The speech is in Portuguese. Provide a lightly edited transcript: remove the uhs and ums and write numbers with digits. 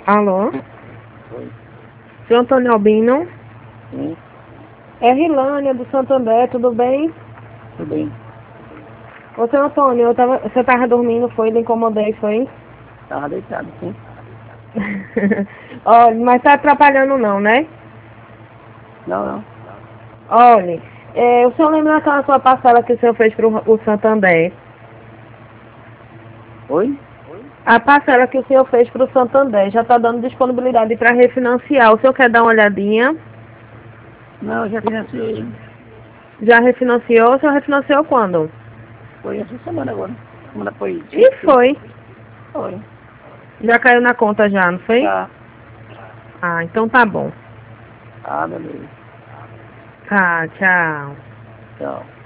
Alô? Oi. Seu Antônio Albino? Sim, É Rilânia do Santander, tudo bem? tudo bem. Ô, seu Antônio, você tava dormindo, foi? Lhe incomodei, foi? Tava deitado, sim. Olha, mas tá atrapalhando não, né? Não, não. Olha, o senhor lembra daquela sua parcela que o senhor fez pro o Santander? Oi? A parcela que o senhor fez pro Santander já tá dando disponibilidade para refinanciar. O senhor quer dar uma olhadinha? Não, eu já financiei. Já refinanciou? O senhor refinanciou quando? Foi essa semana agora. Semana foi E sexta. foi. Foi. Já caiu na conta já, não foi? Já. Ah, então tá bom. Ah, beleza. Tá, tchau. Tchau.